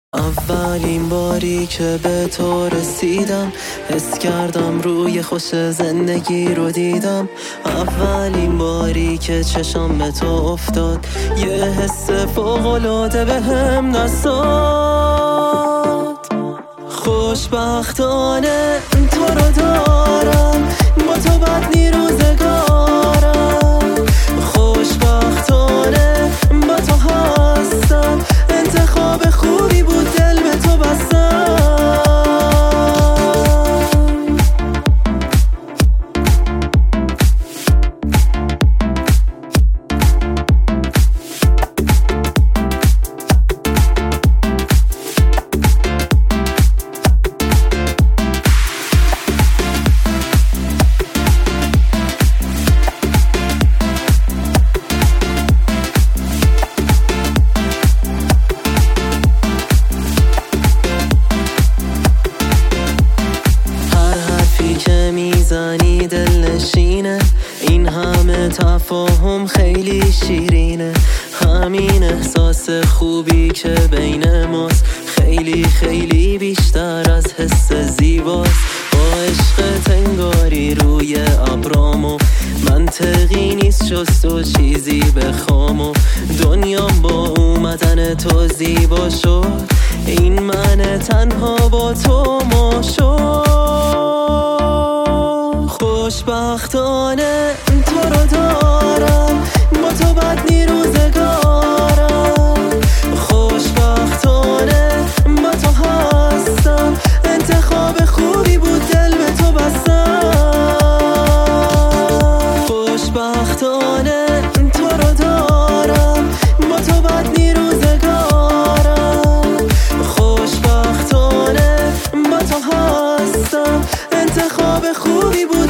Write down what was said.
اولین باری که به تو رسیدم حس کردم روی خوش زندگی رو دیدم. اولین باری که چشم به تو افتاد یه حس فوق‌العاده بهم دست داد. خوشبختانه تو رو دارم، با تو بد نی روزگارم. خوشبختانه با تو هستم، انتخاب خوبی بود دل به تو بستم. میزنی دل نشینه، این همه تفاهم خیلی شیرینه. همین احساس خوبی که بین ماست خیلی خیلی بیشتر از حس زیباست. با عشق انگاری روی ابرامو منطقی نیست جز تو چیزی بخوام و دنیام با اومدن تو زیبا شد. این من تنها با تو ما شد. خوشبختانه تو رو دارم، با تو بد نی روزگارم. خوشبختانه با تو هستم، انتخاب خوبی بود دل به تو بستم. خوشبختانه تو رو دارم، با تو بد نی روزگارم. خوشبختانه با تو هستم، انتخاب خوبی بود